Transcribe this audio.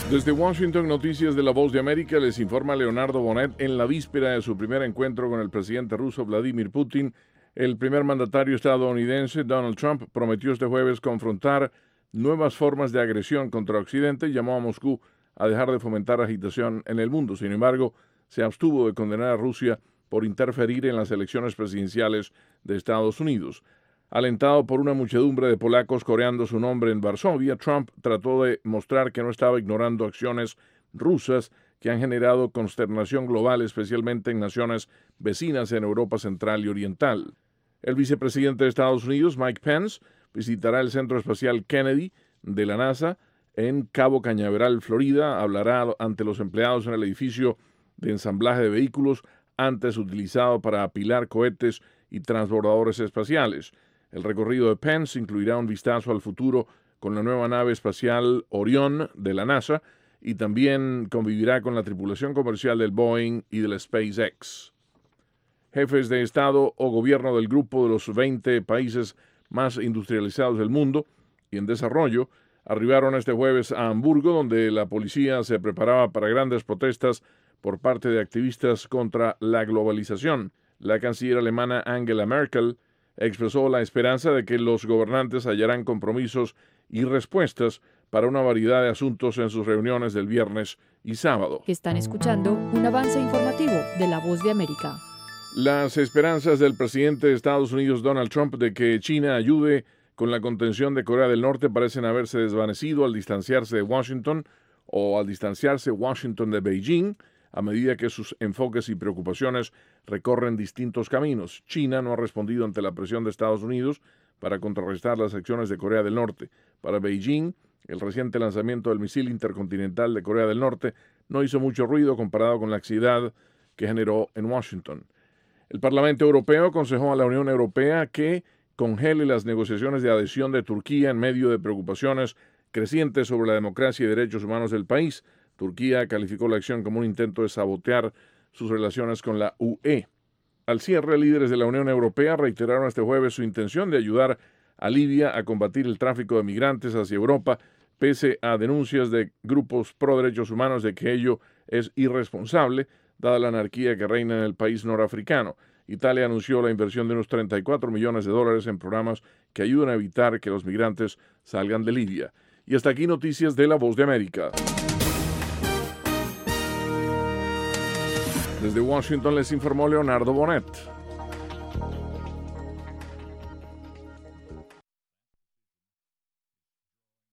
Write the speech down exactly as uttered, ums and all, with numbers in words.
Desde Washington, Noticias de la Voz de América, les informa Leonardo Bonet. En la víspera de su primer encuentro con el presidente ruso Vladimir Putin, el primer mandatario estadounidense, Donald Trump, prometió este jueves confrontar nuevas formas de agresión contra Occidente y llamó a Moscú a dejar de fomentar agitación en el mundo. Sin embargo, se abstuvo de condenar a Rusia por interferir en las elecciones presidenciales de Estados Unidos. Alentado por una muchedumbre de polacos coreando su nombre en Varsovia, Trump trató de mostrar que no estaba ignorando acciones rusas que han generado consternación global, especialmente en naciones vecinas en Europa Central y Oriental. El vicepresidente de Estados Unidos, Mike Pence, visitará el Centro Espacial Kennedy de la NASA en Cabo Cañaveral, Florida. Hablará ante los empleados en el edificio de ensamblaje de vehículos antes utilizado para apilar cohetes y transbordadores espaciales. El recorrido de Pence incluirá un vistazo al futuro con la nueva nave espacial Orion de la NASA y también convivirá con la tripulación comercial del Boeing y del SpaceX. Jefes de Estado o gobierno del grupo de los veinte países más industrializados del mundo y en desarrollo arribaron este jueves a Hamburgo, donde la policía se preparaba para grandes protestas por parte de activistas contra la globalización. La canciller alemana Angela Merkel expresó la esperanza de que los gobernantes hallarán compromisos y respuestas para una variedad de asuntos en sus reuniones del viernes y sábado. Están escuchando un avance informativo de La Voz de América. Las esperanzas del presidente de Estados Unidos, Donald Trump, de que China ayude con la contención de Corea del Norte parecen haberse desvanecido al distanciarse de Washington o al distanciarse Washington de Beijing, a medida que sus enfoques y preocupaciones recorren distintos caminos. China no ha respondido ante la presión de Estados Unidos para contrarrestar las acciones de Corea del Norte. Para Beijing, el reciente lanzamiento del misil intercontinental de Corea del Norte no hizo mucho ruido comparado con la ansiedad que generó en Washington. El Parlamento Europeo aconsejó a la Unión Europea que congele las negociaciones de adhesión de Turquía en medio de preocupaciones crecientes sobre la democracia y derechos humanos del país. Turquía calificó la acción como un intento de sabotear sus relaciones con la U E. Al cierre, líderes de la Unión Europea reiteraron este jueves su intención de ayudar a Libia a combatir el tráfico de migrantes hacia Europa, pese a denuncias de grupos pro derechos humanos de que ello es irresponsable, dada la anarquía que reina en el país norafricano. Italia anunció la inversión de unos treinta y cuatro millones de dólares en programas que ayudan a evitar que los migrantes salgan de Libia. Y hasta aquí noticias de La Voz de América. Desde Washington les informó Leonardo Bonet.